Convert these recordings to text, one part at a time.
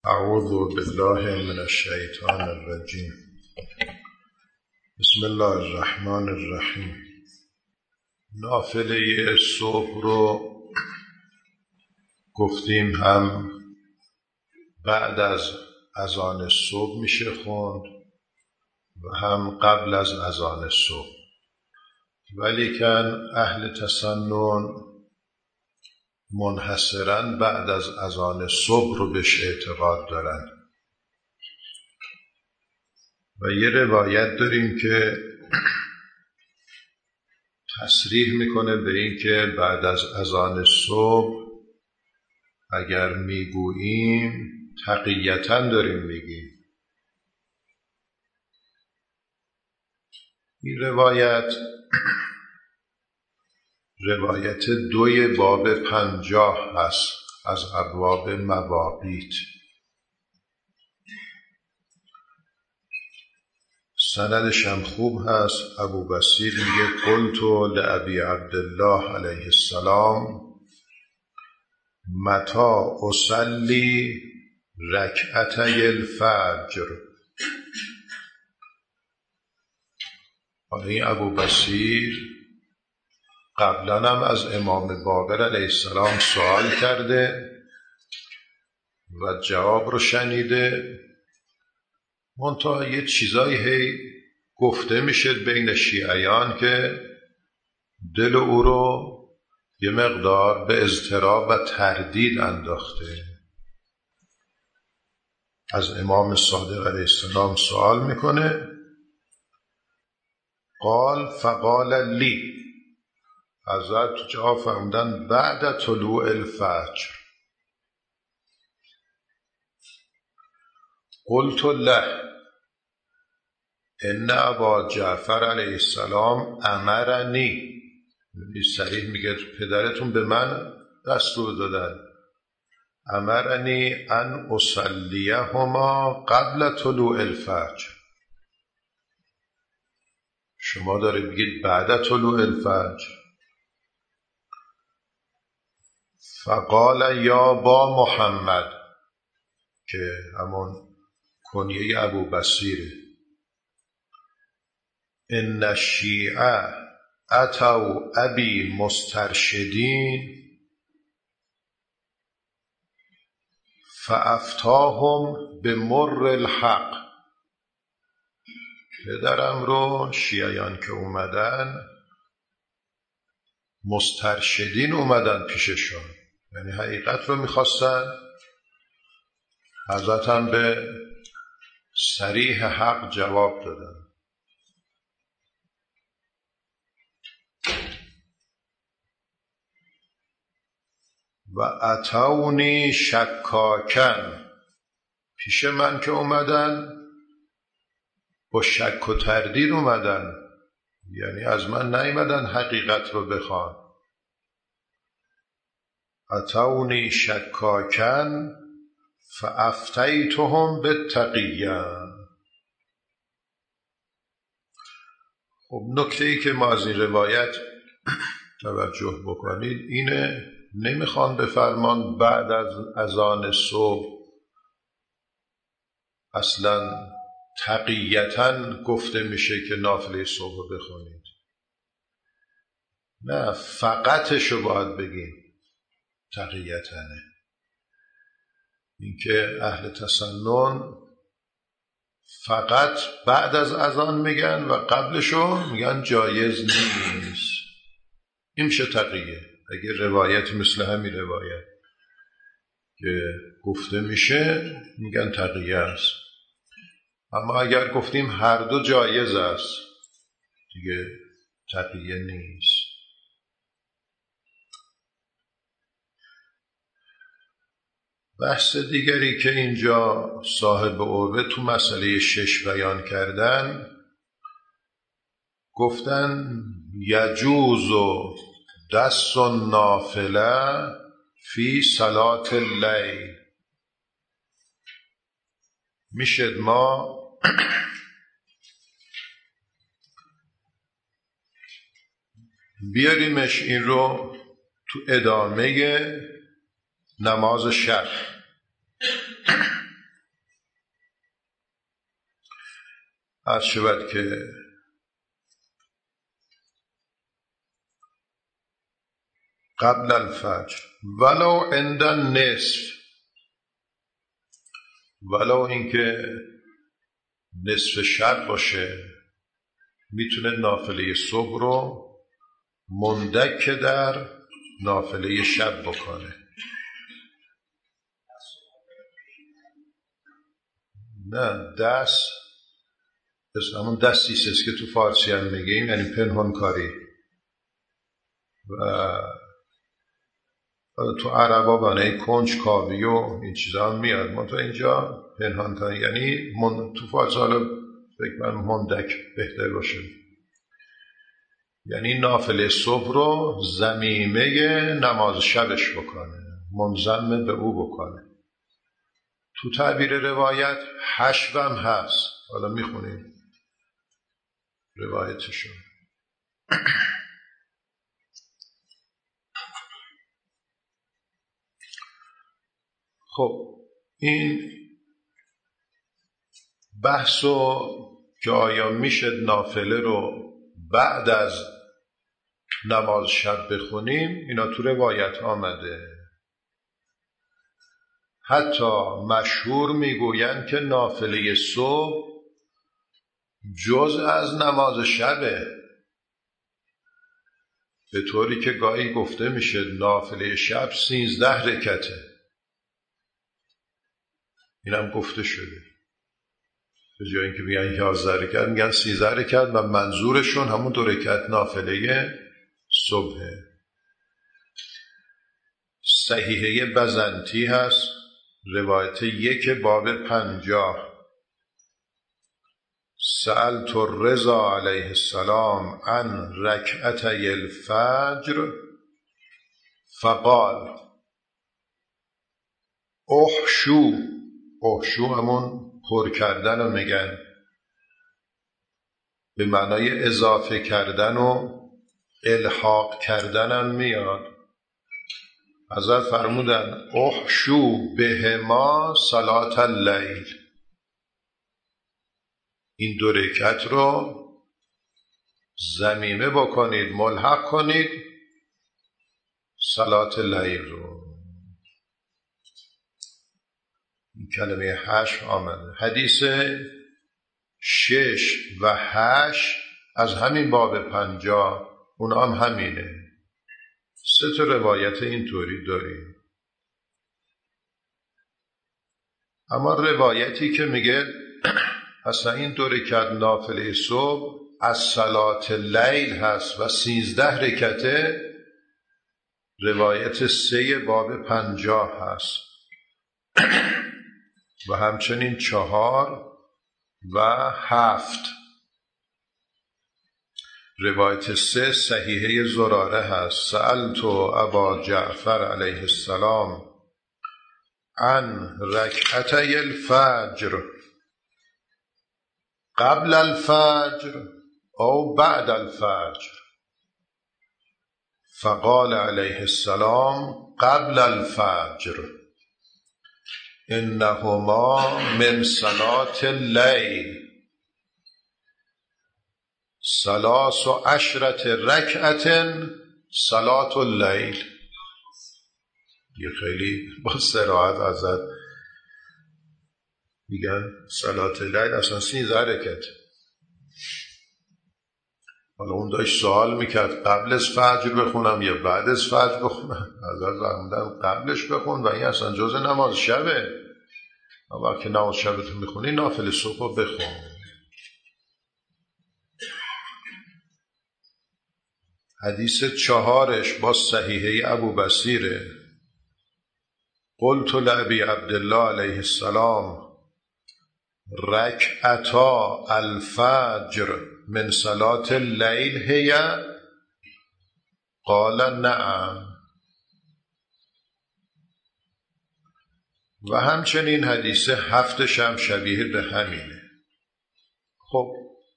اعوذ بالله من الشیطان الرجیم. بسم الله الرحمن الرحیم. نافله صبح رو گفتیم هم بعد از اذان صبح میشه خوند و هم قبل از اذان صبح، ولیکن اهل تسنن منحصراً بعد از اذان صبح رو بهش اعتقاد دارن و یه روایت داریم که تصریح میکنه به این که بعد از اذان صبح اگر میگوییم تقیةً داریم میگیم. این روایت 2 باب 50 هست از ابواب مواقیت. سندش هم خوب هست. ابو بصیر میگه قلت لابی عبدالله علیه السلام متى اصلی رکعتی الفجر. این ابو بصیر قبلا هم از امام باقر علیه السلام سوال کرده و جواب رو شنیده، منتها یه چیزایی گفته میشه بین شیعیان که دل او رو یه مقدار به اضطراب و تردید انداخته. از امام صادق علیه السلام سوال میکنه، فقال لی، حضرت جواب فرمودن بعد طلوع الفجر. قلت له ان ابا جعفر علیه السلام امرنی، صریح میگه پدرتون به من دستور دادن، امرنی ان اصلیهما قبل طلوع الفجر. شما داره بگید بعد طلوع الفجر. فقال یا با محمد، که همون کنیه ابو بصیره، ان الشیعه اتوا ابی مسترشدین فافتاهم بمر الحق. پدرم رو شیعیان که اومدن، مسترشدین اومدن پیششون، یعنی حقیقت رو میخواستن، حضرت هم به صریح حق جواب دادن. و اتونی شکاکن، پیش من که اومدن با شک و تردید اومدن، یعنی از من نیومدن حقیقت رو بخوان. اتونی شکاکن فافتیتهم بالتقیة. خب نکته‌ای که ما از این روایت توجه بکنید اینه، نمیخوان بفرمان بعد از اذان صبح اصلا تقیةً گفته میشه که نافله صبح رو بخونید، نه فقطشو باید بگیم تقیةً. این که اهل تسنن فقط بعد از اذان میگن و قبلشو میگن جایز نیست. این میشه تقیه. اگر روایت مثل همین روایت که گفته میشه میگن تقیه است. اما اگر گفتیم هر دو جایز است دیگه تقیه نیست. بحث دیگری که اینجا صاحب عروه تو مسئله 6 بیان کردن، گفتن یجوز دست النافله فی صلاة اللیل. میشد ما بیاریمش این رو تو ادامه نماز شب. عرض شود که قبل الفجر ولو عند النصف، ولو اینکه نصف شب باشه میتونه نافله صبح رو مندک در نافله شب بکنه. نه دست همون دستیست است که تو فارسی هم میگیم، یعنی پنهان کاری، و تو عربا بانه کنج کاوی و این چیزا هم میاد، ما تو اینجا پنهان کاری یعنی تو فارسی حالا فکر من مندک بهتر باشه، یعنی نافله صبح رو ضمیمه نماز شبش بکنه، منضم به او بکنه. تو تعبیر روایت حشو هم هست، حالا میخونیم روایتشون. خب این بحثو که آیا میشه نافله رو بعد از نماز شب بخونیم، اینا تو روایت آمده. حتی مشهور میگویند که نافله صبح جز از نماز شبه، به طوری که گاهی گفته میشه نافله شب 13 رکعته. اینم گفته شده، به جای اینکه میگن 11 رکعت میگن 13 رکعت و منظورشون همون 2 رکعت نافله صبحه. صحیحه بزنطی هست، روایت 1 باب 50. سألت الرضا علیه السلام عن رکعتی الفجر فقال احشو همون پر کردن رو میگن، به معنای اضافه کردن و الحاق کردن هم میاد. حضرت فرمودن احشو بهما صلاة اللیل، این 2 رکعت رو ضمیمه بکنید، ملحق کنید صلاة اللیل رو. این کلمه حشو آمده. حدیث 6 و 8 از همین باب 50 اون هم همینه. 3 روایت اینطوری داریم. اما روایتی که میگه اصلا این 2 رکعت نافله صبح از صلاة اللیل هست و 13 رکعته، روایت 3 باب 50 هست و همچنین 4 و 7. روایت 3 صحیحه زراره هست. سألت ابا جعفر علیه السلام عن رکعتی الفجر قبل الفجر او بعد الفجر فقال علیه السلام قبل الفجر انهما من صلاة اللیل 13 رکعة صلاة اللیل. یه خیلی با صراحت ازت میگن صلاة اللیل اصلا 13 رکعت. حالا اون داشت سوال میکرد قبل از فجر بخونم یا بعد از فجر بخونم، حضرت فرمودن قبلش بخون و این اصلا جز نماز شبه، اما که نماز شبتو میخونی نافله صبح بخون. حدیث 4 با صحیحه ابو بصیره. قلت لابی عبدالله علیه السلام رکعتا الفجر من صلاة اللیل هی؟ قال نعم. و همچنین حدیث 7 هم شبیه به همینه. خب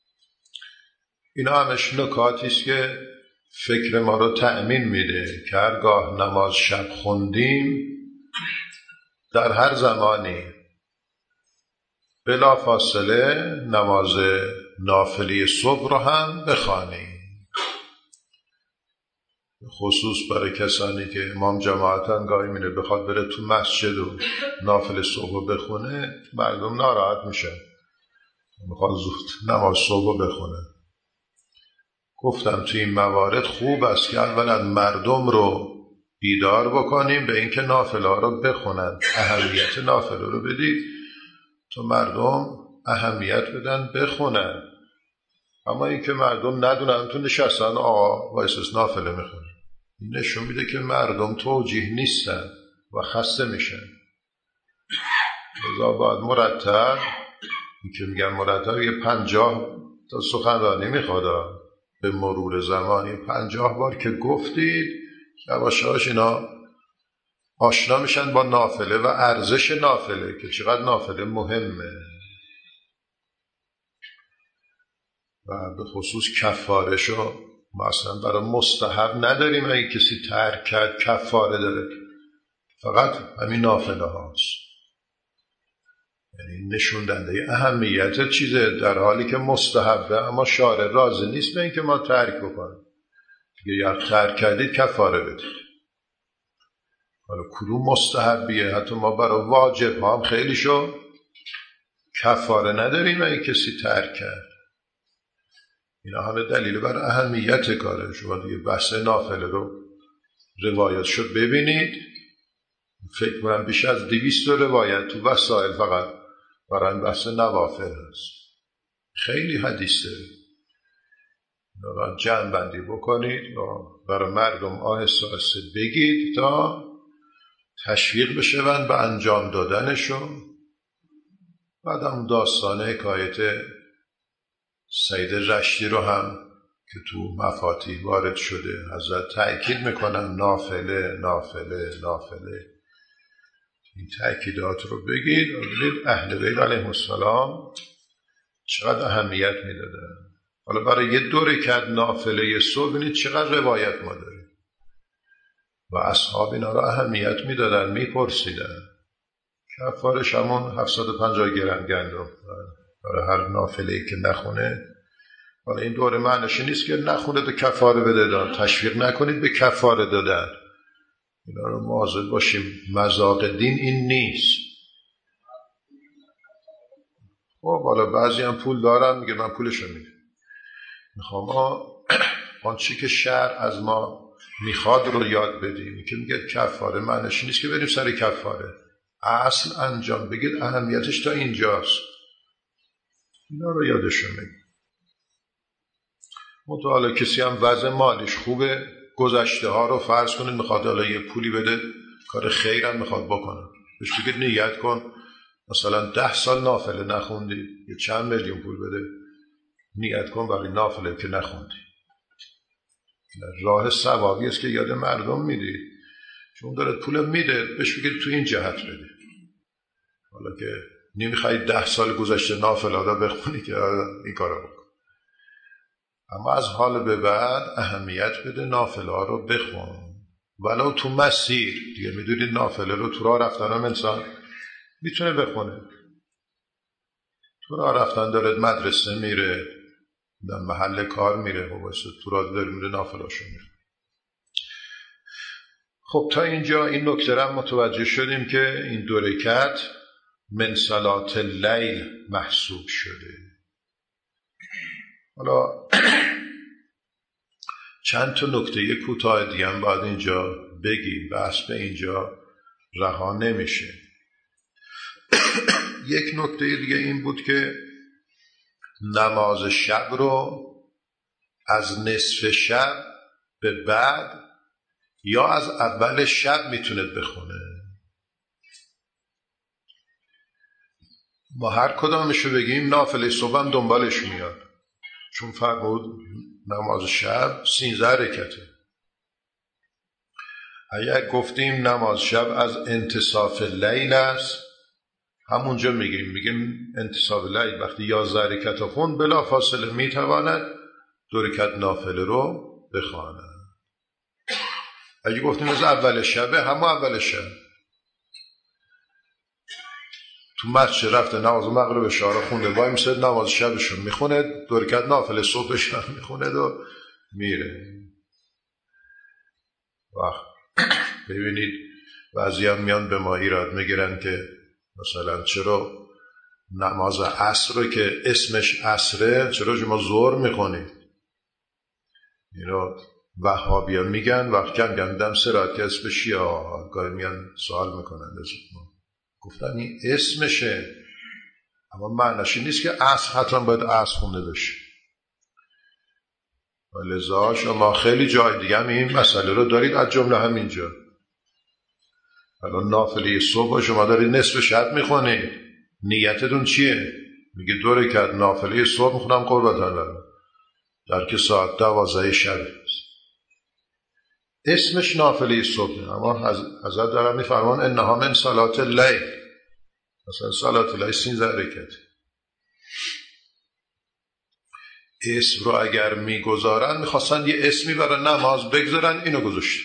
اینا همش نکاتی است که فکر ما رو تأمین میده که هرگاه نماز شب خوندیم در هر زمانی بلا فاصله نماز نافله صبح رو هم بخوانیم، خصوص برای کسانی که امام جماعتن گاهی میره بخواد بره تو مسجد و نافله صبح رو بخونه، مردم ناراحت میشن، میخواد زود نماز صبح رو بخونه. گفتم توی این موارد خوب است که اولا مردم رو بیدار بکنیم به اینکه نافله ها رو بخونن، اهمیت نافله رو بدید تو مردم اهمیت بدن بخونن. اما اینکه مردم ندونن تو نشستن آقا وایساس نافله میخونه، این نشون میده که مردم توجیه نیستن و خسته میشن. لذا باید مرتب، این که میگن مرتب، یه 50 تا سخنرانی میخواد به مرور زمانی 50 بار که گفتید یواش یواش اینا آشنا میشن با نافله و ارزش نافله که چقدر نافله مهمه. و به خصوص کفارهشو ما اصلا برای مستحب نداریم، اگه کسی ترک کرد کفاره داره، فقط همین نافله هاست. یعنی نشون دهنده اهمیت چیزه در حالی که مستحبه، اما شارع راضی نیست به این که ما ترک بکنیم. یا ترک کردید کفاره بدید. حالا کدوم مستحبیه؟ حتی ما برای واجب ها هم خیلی شو کفاره نداریم اگه کسی ترک کرد. اینا همه دلیل بر اهمیت کاره. شما دیگه بحث نافله رو روایت شد ببینید، فکر کنم بیش از 200 روایت تو وسائل فقط برای بحث نوافل هست. خیلی حدیث داره، جمع بندی بکنید و برای مردم آهسته آهسته بگید تا تشویق بشون به انجام دادنشون. بعد هم داستان حکایت سید رشدی رو هم که تو مفاتیح وارد شده حضرت تأکید میکنن نافله نافله نافله. این تأکیدات رو بگید و بگید اهل بیت علیهم السلام چقدر اهمیت میدادن. حالا برای یه 2 رکعت نافله صبح ببینید چقدر روایت ما داریم و اصحاب اینا رو اهمیت میدادن، میپرسیدن. کفارش همون 750 گرم گندم برای هر نافله‌ای که نخونه. حالا این دوره معنیش نیست که نخونه به کفاره بده، تشویق نکنید به کفاره دادن. اینا رو مواظب باشیم، مذاق دین این نیست. خب حالا بعضی هم پول دارن، میگه من پولشو میدم. میخوام آن چی که شرع از ما میخواد رو یاد بدیم. که میگه کفاره معنیش نیست که بریم سر کفاره، اصل انجام بگید اهمیتش تا اینجاست. اینا رو یادشون بگید. متعالی کسی هم وضع مالیش خوبه، گذشته ها رو فرض کنید میخواد حالا یه پولی بده، کار خیرم میخواد بکنه، بهش بگید نیت کن مثلا 10 سال نافله نخوندی، یه چند میلیون پول بده، نیت کن برای نافله که نخوندی. راه ثوابی است که یاد مردم میدی، چون داره پول میده، بهش بگید تو این جهت بده. حالا که نمیخوای 10 سال گذشته نافله ها بخونی که این کارو بکن، اما از حال به بعد اهمیت بده، نافله ها رو بخون ولو تو مسیر. دیگه میدونید نافله رو تو راه رفتن هم انسان میتونه بخونه. تو راه رفتن داره مدرسه میره، در محل کار میره و واسه تو راه داره میره نافله‌اشو میره. خب تا اینجا این نکته را متوجه شدیم که این 2 رکعت من صلات اللیل محسوب شده. حالا چند تا نکته کوتاه دیگه هم باید اینجا بگیم، بحث به اینجا رها نمیشه. یک نکته دیگه این بود که نماز شب رو از نصف شب به بعد یا از اول شب میتونه بخونه. ما هر کدامشو بگیم نافله صبح هم دنبالش میاد، چون فرمود نماز شب 13 رکعته. اگر گفتیم نماز شب از انتصاف لیل است، همونجا میگیم انتصاف لیل وقتی 11 رکعت خوند بلا فاصله میتواند 2 رکعت نافله رو بخواند. اگه گفتیم از اول شبه، همون اول شب تو مسجد رفته نماز مغرب اشاره خونده، وای میسه نماز شبشون میخونه، 2 رکعت نافله صبحش هم میخونه و میره. وقت ببینید بعضیان میان به ما ایراد میگیرن که مثلا چرا نماز عصر رو که اسمش عصره چرا شما ظهر میخونید؟ اینو وهابیان میگن، وقت کم گندم سرات که اسم شیعه گاهی میان سوال میکنن از ما، گفتن این اسمشه اما معنیش نیست که عصر حتما باید عصر خونده بشه. و لذا شما خیلی جای دیگه هم این مسئله رو دارید، از جمله همینجا. الان نافله صبح شما دارید نصف شب میخونید، نیتتون چیه؟ میگه 2 رکعت نافله صبح میخونم قربت الله، در که ساعت 12 شب اسمش نافله صبح، اما حضرت دارم میفرمان انها من صلات اللیل، مثلا صلات اللیل 13 رکعت. اسم رو اگر میگذارن، میخواستن یه اسمی برای نماز بگذارن، اینو گذاشت.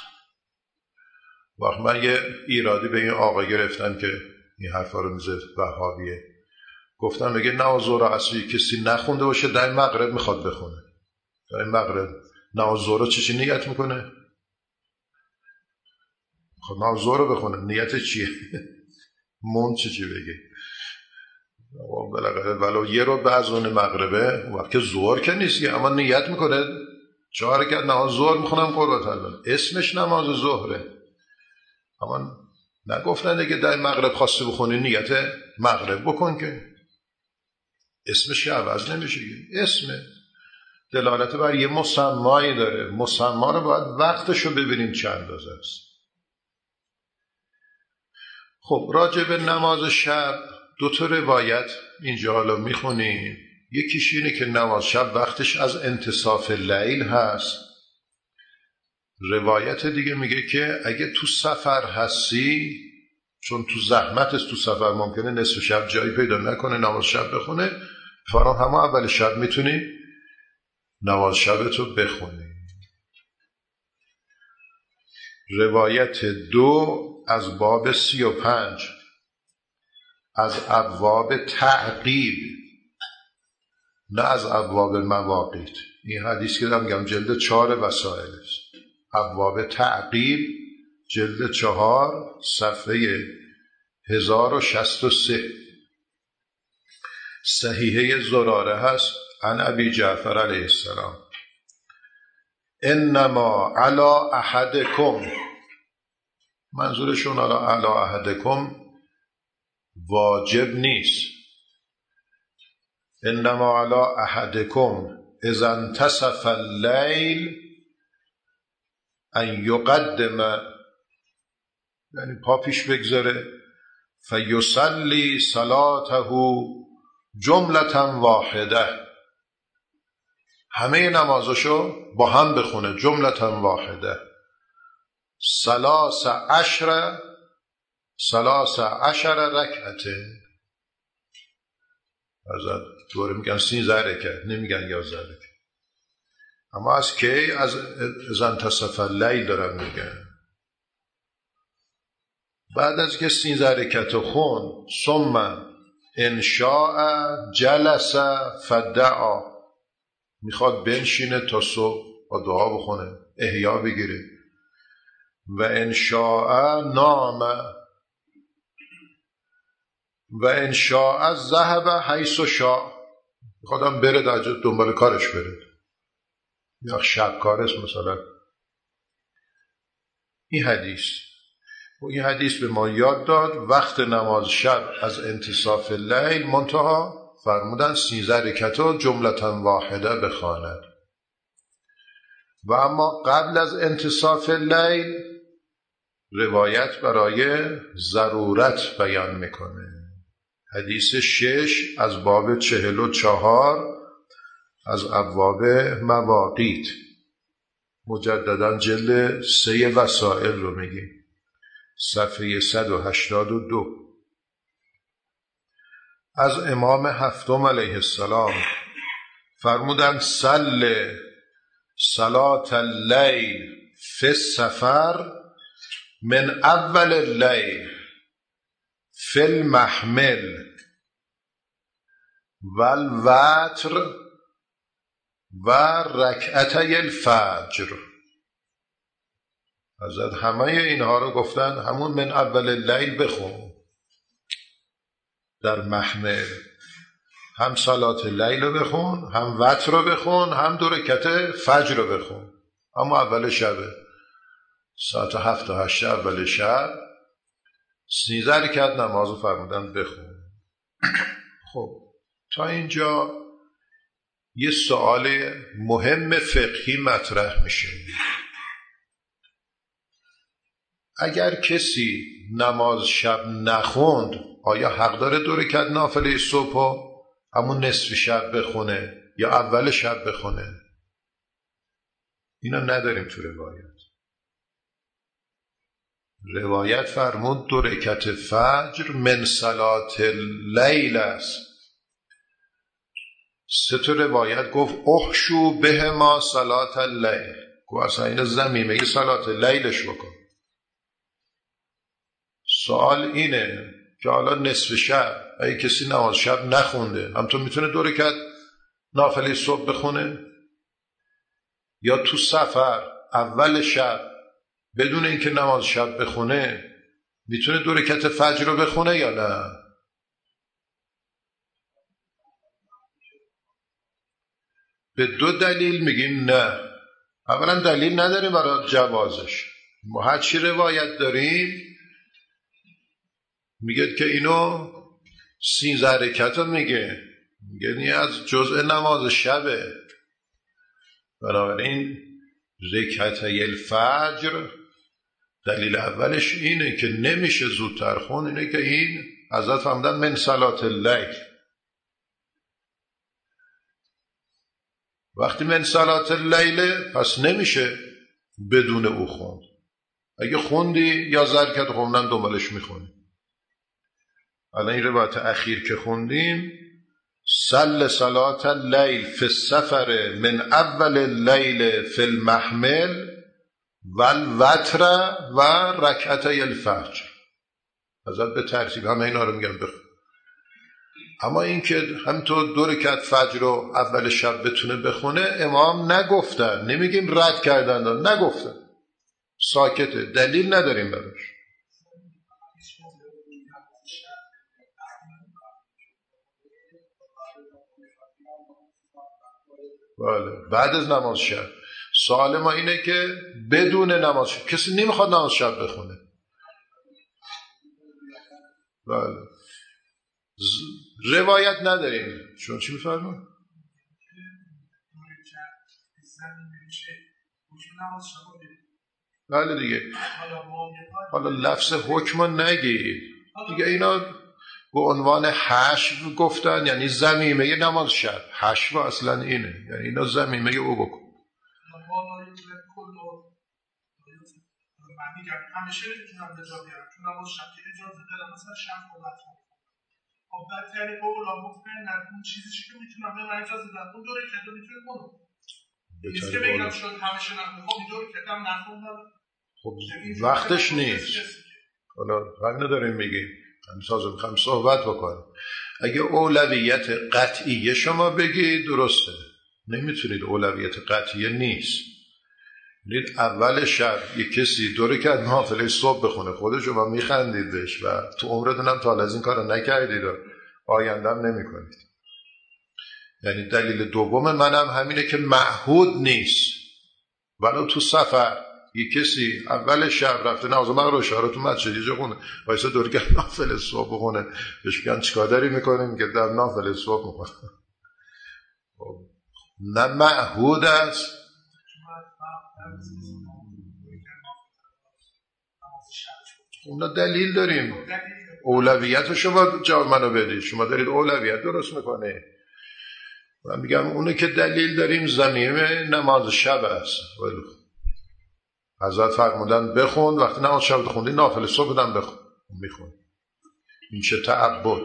وقت من یه ایرادی به این آقا گرفتم که این حرفا رو میزه وهابیه، گفتم میگه نماز ظهر و عصری کسی نخونده باشه در مغرب میخواد بخونه، در مغرب نماز ظهر رو چی نیت میکنه؟ خب نماز ظهر رو بخونه، نیت چیه؟ مون چی بگه؟ بالاخره ولو یه رو به از اون مغربه، وقت که ظهر که نیست، اما نیت میکنه 4 رکعت نماز ظهر میخونم قربت الله، اسمش نماز ظهره. اما نگفتن که در مغرب خواسته بخونی نیت مغرب بکن، که اسمش عوض نمیشه، اسم دلالت بر یه مسمایی داره، مسما رو باید وقتشو ببینیم چند اندازه است. خب راجع به نماز شب 2 تا روایت اینجا حالا میخونیم. یکیش اینه که نماز شب وقتش از انتصاف لیل هست. روایت دیگه میگه که اگه تو سفر هستی، چون تو زحمت است، تو سفر ممکنه نصف شب جایی پیدا نکنه نماز شب بخونه، فرام همه اول شب میتونی نماز شبتو بخونی. روایت 2 از باب 35 از ابواب تعقیب، نه از ابواب مواقیت. این حدیث که دارم میگم جلد 4 وسائل است. ابواب تعقیب جلد 4 صفحه 1063 صحیحه زراره هست. عن ابی جعفر علیه السلام انما علی احدکم، منظورشون علی احدکم واجب نیست، انما علی احدکم اذا انتصف اللیل ان یقدم، یعنی پا پیش بگذاره، فیصلی صلاته جملتا واحده، همه نمازشو با هم بخونه جملتا واحده، 13 رکعته. حضرت دوره میگن 13 رکعت، نمیگن 11 رکعت. اما از کی؟ از انتصف اللیل دارن میگن. بعد از که 13 رکعت خون، ثم ان شاء جلس فدعا، میخواد بنشینه تا صبح با دعا بخونه، احیا بگیره. و ان شاء نام و ان شاء ذهب حیث شاء، میخوادم بره در دنبال کارش بره، یا شب کارش مثلا. این حدیث به ما یاد داد وقت نماز شب از انتصاف لیل منتها فرمودن 13 رکعت جملتا واحده بخواند. و اما قبل از انتصاف لیل روایت برای ضرورت بیان میکنه. حدیث 6 از باب 44 از ابواب مواقیت، مجددا جلد 3 وسائل رو میگیم، صفحه 182. از امام هفتم علیه السلام فرمودن صل صلاة اللیل فی السفر من اول اللیل فی المحمل والوتر و رکعتي الفجر. حضرت همه اینها رو گفتن همون من اول اللیل بخون. در محمل هم صلات لیل رو بخون، هم وتر رو بخون، هم 2 رکعت فجر رو بخون. اما اول شبه ساعت 7 تا 8 اول شب 13 رکعت نماز رو فرمودن بخون. خب تا اینجا یه سوال مهم فقهی مطرح میشه. اگر کسی نماز شب نخوند آیا حق داره 2 رکعت نافله صبح رو همون نصف شب بخونه یا اول شب بخونه؟ اینا نداریم تو روایت فرمود 2 رکعت فجر من صلات اللیل است. 3 روایت گفت احشو به ما صلات اللیل، گفت اصلا این ضمیمه صلات لیلش بکن. سوال اینه که حالا نصف شب اگه کسی نماز شب نخونده همطور میتونه 2 رکعت نافله صبح بخونه، یا تو سفر اول شب بدون اینکه نماز شب بخونه میتونه 2 رکعت فجر رو بخونه یا نه؟ به 2 دلیل میگیم نه. اولا دلیل نداریم برای جوازش. ما هر چی روایت داریم میگه که اینو 13 رکعت رو میگه یعنی از جزء نماز شبه. بنابراین رکعتي الفجر دلیل اولش اینه که نمیشه زودتر خون، اینه که این حضرت فرمودن من صلات اللیل. وقتی من صلات اللیل پس نمیشه بدون او خوند. اگه خوندی یا رکعت خوندن دنبالش میخونی. الان این روایت اخیر که خوندیم صل صلات اللیل فی السفر من اول اللیل فی المحمل والوتر و رکعتي الفجر. حضرت به ترتیب همه اینا رو میگن بخون. اما این که همینطور 2 رکعت فجر رو اول شب بتونه بخونه امام نگفتن، نمیگیم رد کردن، نگفتن، ساکته، دلیل نداریم براش. بله بعد از نماز شب. سوال ما اینه که بدون نماز شب کسی نمیخواد نماز شب بخونه. بله روایت نداریم. چون چی میفرمون؟ بله دیگه. حالا لفظ حکم نگیر دیگه، اینا به عنوان حشو گفتن، یعنی ضمیمه نماز شب. حشو اصلا اینه، یعنی اینا ضمیمه او بکن. همیشه میتونم به جا بیارم چون نماز شب که اجازه دارم مثلا شب خودت خب بدتری با اولا مطمئنن اون چیزی که میتونم به من اجازه دارم اون 2 رکعت رو میتونه کنم. نیست که بگم شد همیشه نخونم 2 رکعت هم نخوندم. خب وقتش نیست. حالا همینو داریم میگیم، همسازو میخوام صحبت بکنم. اگه اولویت قطعیه شما بگید درسته، نمیتونید، اولویت قطعیه نیست. لید اول شب یک کسی 2 رکعت نافله صبح بخونه خودش شما میخندید بهش و تو عمرتون هم تا از این کارو نکردید و آینده هم نمی کنید. یعنی دلیل دوم منم همینه که معهود نیست. ولو تو سفر یک کسی اول شب رفته نماز مغرب و عشا رو تو مسجد جا خونه وایسا 2 رکعت نافله صبح بخونه، بهش میگن چیکار داری میکنی؟ میگه در نافله صبح میخونه. نه معهود است. اونا دلیل داریم. اولویت شما جواب منو بدید. شما دارید اولویت درست میکنه. من میگم اونه که دلیل داریم ضمیمه نماز شب است. حضرت فرمودن بخون، وقتی نماز شب خوندی نافله صبح هم بخون، میخون. این چه تعبد.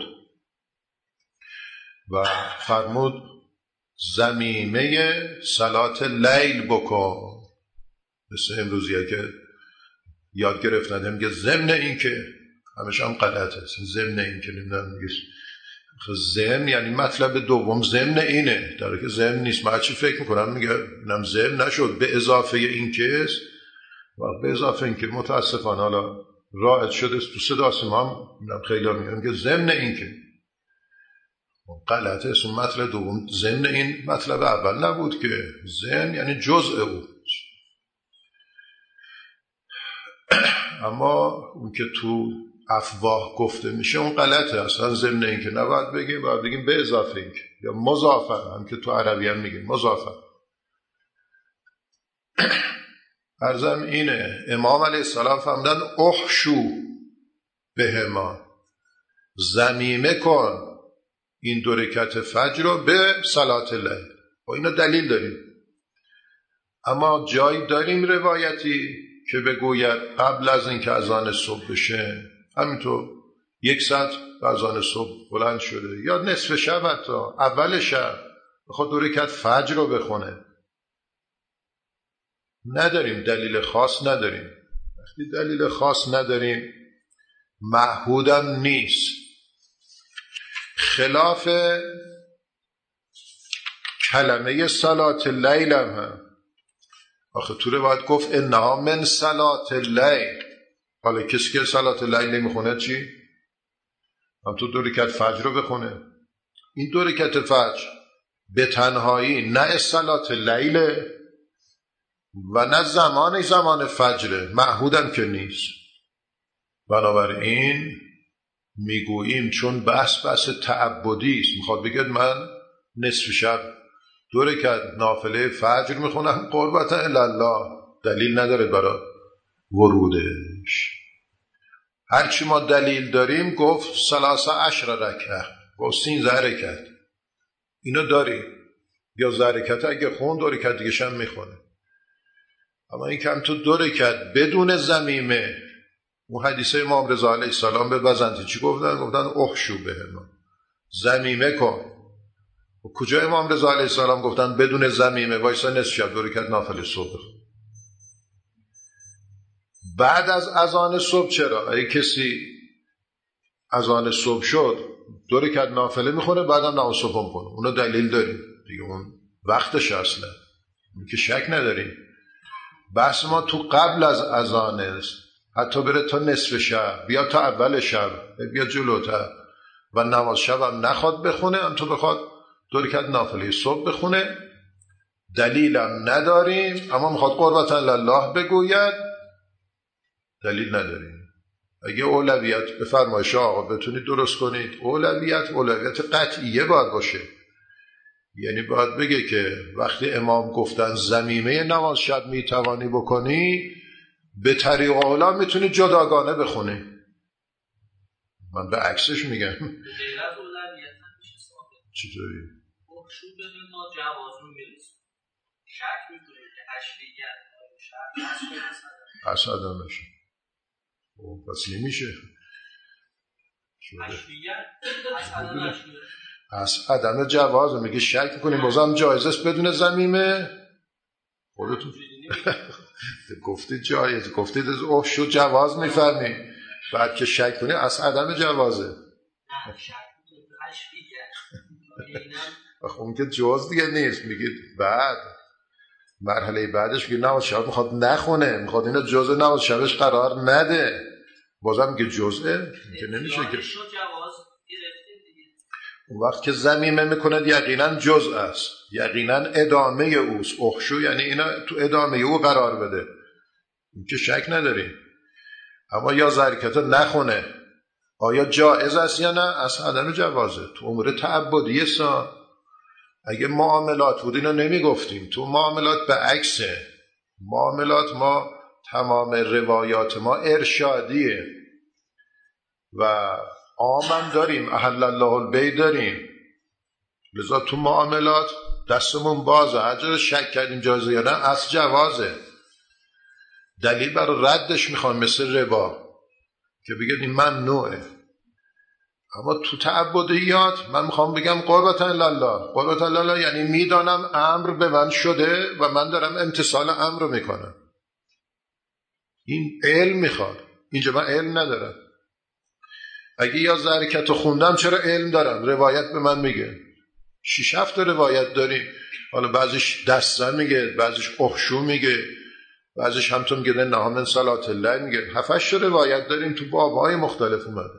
و فرمود ضمیمه صلات لیل بکن. مثل امروزیه که یاد گرفتن میگه ضمن این که همش هم غلطه. ضمن این که نمیدونم میگه ضمن یعنی مطلب دوم ضمن اینه، در حالی که ضمن نیست. من چی فکر میکنم میگه اینم ضمن نشد به اضافه این که است و به اضافه این که متاسفانه حالا رائج شده تو صدا سیما هم خیلی میگم که ضمن این که غلطه. اسم مطلب دوم ضمن این مطلب اول نبود که ضمن یعنی جزء او. اما اون که تو افواه گفته میشه اون غلطه. اصلا ضمن این که نباید بگیم، باید بگیم به اضافه این که، یا مضافه، هم که تو عربی هم میگیم مضافه. عرضم اینه امام علیه السلام فرمودن احشو بهما، ضمیمه کن این 2 رکعت فجر رو به صلات اللیل. و اینا دلیل داریم. اما جایی داریم روایتی که بگوید قبل از اینکه اذان صبح بشه، همینطور 1 ساعت اذان صبح بلند شده یا نصف شب حتی اول شب بخواد 2 رکعت فجر رو بخونه. نداریم، دلیل خاص نداریم. وقتی دلیل خاص نداریم معهودم نیست. خلاف کلمه صلات اللیل هم آخه تو روایت گفت انها من صلات اللیل. حالا کسی که صلات اللیل نمیخونه چی؟ هم تو 2 رکعت فجر رو بخونه. این 2 رکعت فجر به تنهایی نه صلات اللیل و نه زمان فجر، معهودم که نیست. بنابراین میگوییم چون بحث تعبدی است، میخواد بگید من نصف شب 2 رکعت نافله فجر میخونم قربتا الله، دلیل نداره برای ورودش. هرچی ما دلیل داریم گفت 13 رکعت، گفت 13 رکعت، اینو داریم. یا 13 رکعت اگه خون 2 رکعت دیگه شم میخونه. اما این که هم تو 2 رکعت بدون ضمیمه، اون حدیث امام رضا علیه السلام به بزنتی چی گفتن؟ گفتن احشو بهما، ضمیمه کن. و کجا امام رضا علیه السلام گفتن بدون ضمیمه وایسا نصف شب 2 رکعت نافله صبح؟ بعد از اذان صبح چرا؟ اگه کسی اذان صبح شد 2 رکعت نافله میخونه بعدم نماز صبح میخونه، اونو دلیل داریم دیگه، اون وقتش اصلا، اون که شک نداریم. بحث ما تو قبل از اذان است، حتی بره تا نصف شب، بیا تا اول شب، بیا جلوتر و نماز شب هم نخواد بخونه، هم تو بخواد 2 رکعت نافله صبح بخونه، دلیلم نداریم. اما میخواد قربتا لله بگوید، دلیل نداریم. اگه اولویت به فرمایش آقا بتونید درست کنید، اولویت قطعیه باید باشه. یعنی باید بگه که وقتی امام گفتن ضمیمه نماز شب میتوانی بکنی، به طریق اولا میتونی جداگانه بخونی. من به عکسش میگم. چطوری؟ شو به ما جوازون میرسون شک میکنیم که اشریت شک اصلا نمیشه. پس نمیشه. از عدم جواز میگه شک میکنیم بازم جایز است بدون ضمیمه. خودتون گفتید جایز، گفتید از شو جواز میفهمی، بعد که شک کنی از عدم جوازه. اون که جواز دیگه نیست. میگید بعد مرحله بعدش میگه نماز شب میخواد نخونه، میخواد اینو جزء نماز شبش قرار نده، بازم میگه جزءه که نمیشه که. اون وقت که ضمیمه میکنه یقینا جزء است، یقینا ادامه اوست. اخشو یعنی اینا تو ادامه او قرار بده، این که شک نداریم. اما یا حرکت نخونه آیا جائز است یا نه؟ از عدم جوازه. تو امور تعبدیه اگه معاملات بود اینو نمیگفتیم. تو معاملات به عکسه. معاملات ما تمام روایات ما ارشادیه و عامم داریم، احل الله البیع داریم. لذا تو معاملات دستمون بازه، هر جا شک کردیم جایزه یا نه از جوازه. دلیل برای ردش میخوام مثل ربا که بگید این ممنوعه. اما تو تعبدیات من میخوام بگم قربتا الله، قربتا الله یعنی میدانم امر به من شده و من دارم امتثال امر رو میکنم. این علم میخواد. اینجا من علم ندارم. اگه یا حرکت رو خوندم چرا علم دارم؟ روایت به من میگه. 6-7 روایت داریم، حالا بعضیش دستن میگه، بعضیش اخشو میگه، بعضیش همطور میگه نها من صلات الله میگه. 7-8 روایت داریم تو بابهای مختلف اومده.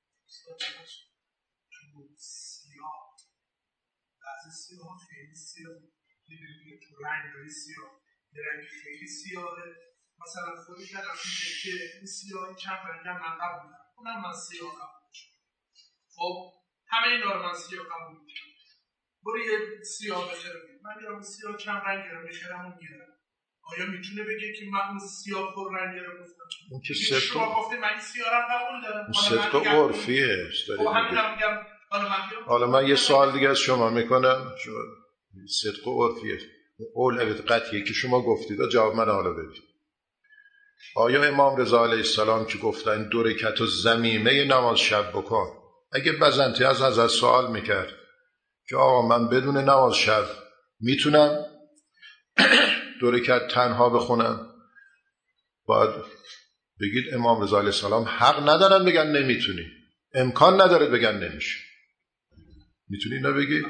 سیاه خیلی سیاه، تو رنگ سیاه، یه رنگ خیلی سیاهه. مثلا خودی که رفیده که این سیاهی چند رنگ هم من قبول دارم، اونم من سیاه قبول دارم. خب همه این رو من سیاه قبول دارم. برو یه سیاه بخرم، من میرم سیاه چند رنگ رو بخرم و میرم. آیا میتونه بگه که من اون سیاه پر رنگ رو گفتم؟ اون که شما گفته من این سیاه رو قبول دارم. اون صدق عرفیه. خب همین هم میگم. حالا من یه سوال دیگه از شما میکنم. صدق و عرفیه اولویت قطعیه که شما گفتید، جواب من حالا بدید. آیا امام رضا علیه السلام که گفتن 2 رکعت و ضمیمه نماز شب بکن، اگه بزنتی از حضرت سوال میکرد که آقا من بدون نماز شب میتونم 2 رکعت تنها بخونم، باید بگید امام رضا علیه السلام حق ندارن بگن نمیتونی، امکان نداره بگن نمیشه. میتونی اینو بگید؟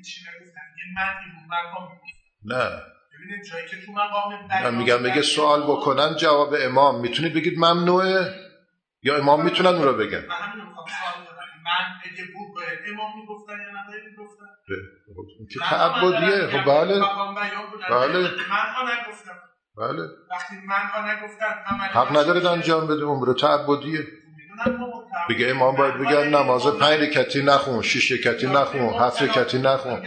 نه من میگم بگه سوال بکنن جواب امام میتونی بگید ممنوعه یا امام میتونن اون رو بگن؟ من همین میخوام سوال بکنم، من اگه بود باید امام میگفتن یا نداری میگفتن؟ اون که تعبدیه. خب بله من ها نگفتم. بله وقتی من ها نگفتن حق نداره انجام بده، عمر تعبدیه. بگه امام باید بگن نماز 5 رکعتی نخون، 6 رکعتی نخون، 7 رکعتی نخون.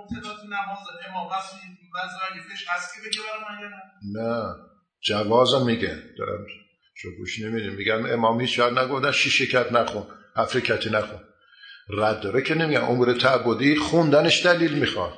نه جوازم میگه، دارم شو گوش نمیدیم، میگن امام هیچ شاید نگفتن 6 رکعت نخون، 7 رکعتی نخون. رد داره که نمیگن. امور تعبدی خوندنش دلیل میخواد.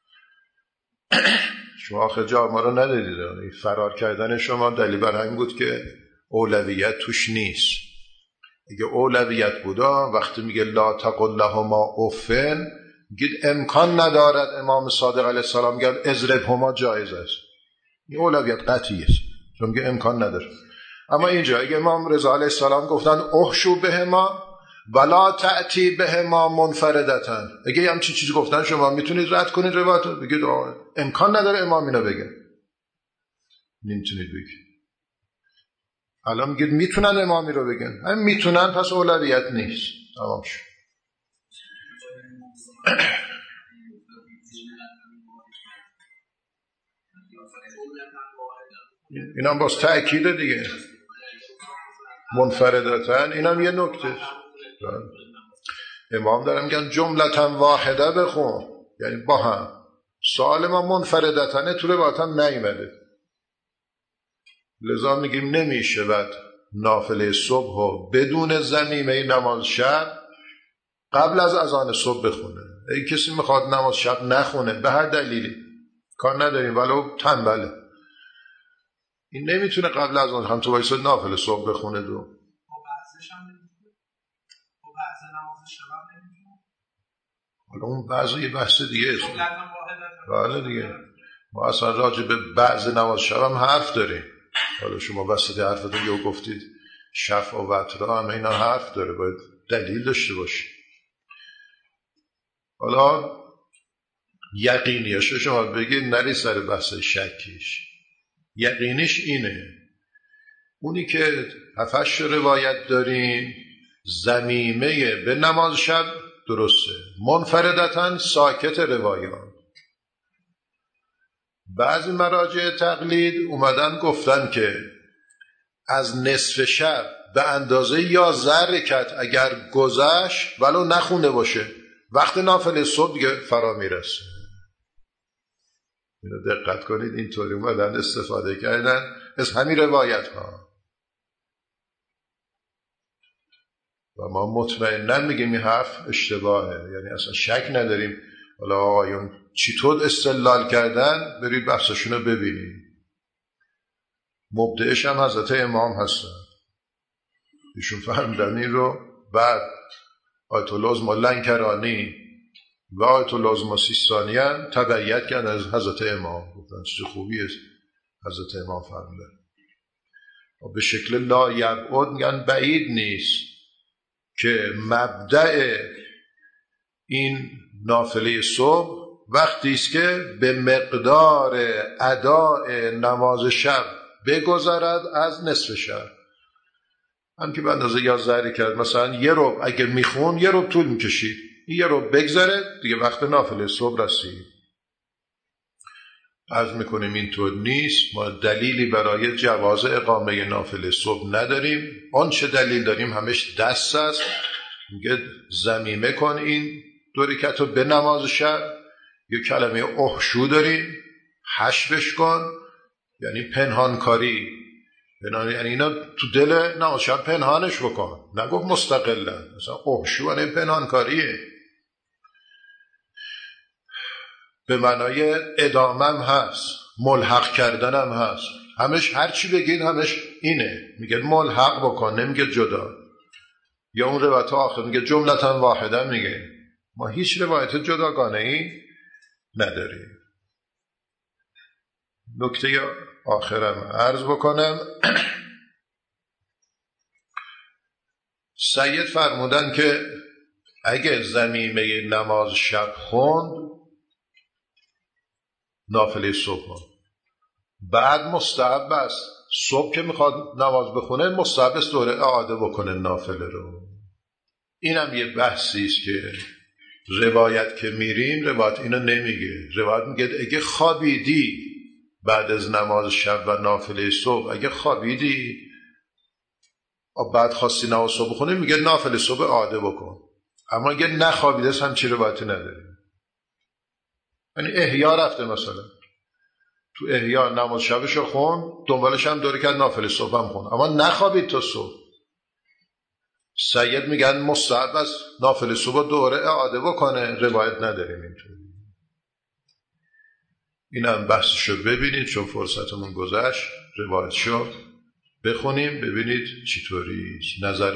شما آخر جواب ما رو ندادید. فرار کردن شما دلیل بر همین بود که اولویت توش نیست. اگه اولویت بودا وقتی میگه لا تقل لهما اوفن، میگید امکان ندارد امام صادق علیه السلام میگه اضربهما جایز است. این اولویت قطعی است چون میگه امکان نداره. اما اینجا اگه امام رضا علیه السلام گفتن احشو بهما ولا تأتی بهما منفردتن، اگه همچین چیزی گفتن شما میتونید رد کنید روایت رو، بگید امکان نداره امام اینو بگه. نمیتونید بگید. الان میگید میتونن امامی رو بگن، همین میتونن پس اولویت نیست. تمام شد. اینم باز تأکیده دیگه منفردتن. اینم یه نکته. امام دارم میگن جملتن واحده بخون، یعنی با هم. سوال ما منفردتنه تو روایت هم نیامده، لذا میگیم نمیشه بعد نافله صبح و بدون ضمیمه نماز شب قبل از اذان صبح بخونه. اگه کسی میخواد نماز شب نخونه به هر دلیلی کار نداریم، ولو تنبله، این نمیتونه قبل از اون هم تو وایساد نافله صبح بخونه. دو حالا اون بعضی یه بحث دیگه است. بله دیگه ما اصلا راجع به بعض نماز شب هم حرف داریم. حالا شما وسط حرفتون یه گفتید شفع و وترا هم اینا حرف داره، باید دلیل داشته باشه. حالا یقینیش شما بگید نری سر بحث شکیش. یقینیش اینه، اونی که 7 روایت داریم ضمیمه به نماز شب درسته، منفردتاً ساکت روایات. بعضی مراجع تقلید اومدن گفتن که از نصف شب به اندازه 11 رکعت اگر گذشت ولو نخونده باشه وقت نافله صبح دیگه فرا میرسه. اینو دقت کنید، اینطوری اومدن استفاده کردن از همین روایت ها و ما مطمئناً میگیم این حرف اشتباهه، یعنی اصلا شک نداریم. حالا آقایون چطور استدلال کردن برید بحثشون رو ببینید. مبدعش هم حضرت امام هستن، ایشون فهمیدن این رو. بعد آیت الله عظمی لنکرانی و آیت الله عظمی سیستانی هم تبعیت کردن از حضرت امام، گفتن چیز خوبی است حضرت امام فهمیدن. به شکل لا یبعد میگن بعید نیست، که مبدأ این نافله صبح وقتی است که به مقدار اداء نماز شب بگذرد از نصف شب. هم که به اندازه 11 کرد، مثلا یه ربع اگه میخون یه ربع طول میکشید، یه ربع بگذره دیگه وقت نافله صبح رسید. عرض میکنیم اینطور نیست. ما دلیلی برای جواز اقامه نافله صبح نداریم. آن چه دلیل داریم همش دست است. میگه ضمیمه کن این 2 رکعت رو به نماز شب. یه کلمه احشو داریم، حشوش کن، یعنی پنهانکاری. یعنی اینا تو دل نماز شب پنهانش بکن، نگفت مستقلا. مثلا احشو یعنی پنهانکاریه، به معنای ادامم هست، ملحق کردنم هست. همش هر چی بگید همش اینه، میگه ملحق بکن، نمیگه جدا. یا اون روایت آخر میگه جملتا واحده، میگه ما هیچ روایت جداگانه ای نداریم. نکته آخرم عرض بکنم. سید فرمودن که اگه ضمیمه نماز شب خوند نافله صبح، بعد مستحب است صبح که میخواد نماز بخونه مستحب است دوره اعاده بکنه نافله رو. اینم یه بحثی است که روایت که میریم روایت اینو نمیگه. روایت میگه اگه خوابیدی بعد از نماز شب و نافله صبح، اگه خوابیدی بعد خواستی نماز صبح بخونی، میگه نافله صبح اعاده بکن. اما اگه نخوابیده هم چی روایتی نداریم. یعنی احیا رفته، مثلا تو احیا نماز شبشو خون، دنبالش هم 2 رکعت نافله صبح هم خون، اما نخوابید تا صبح. سید میگن مستحب است نافله صبح دوره اعاده بکنه. روایت نداریم اینطوری. اینم بحثشو ببینید چون فرصتمون گذشت. روایتشو بخونیم ببینید چطوری. نظر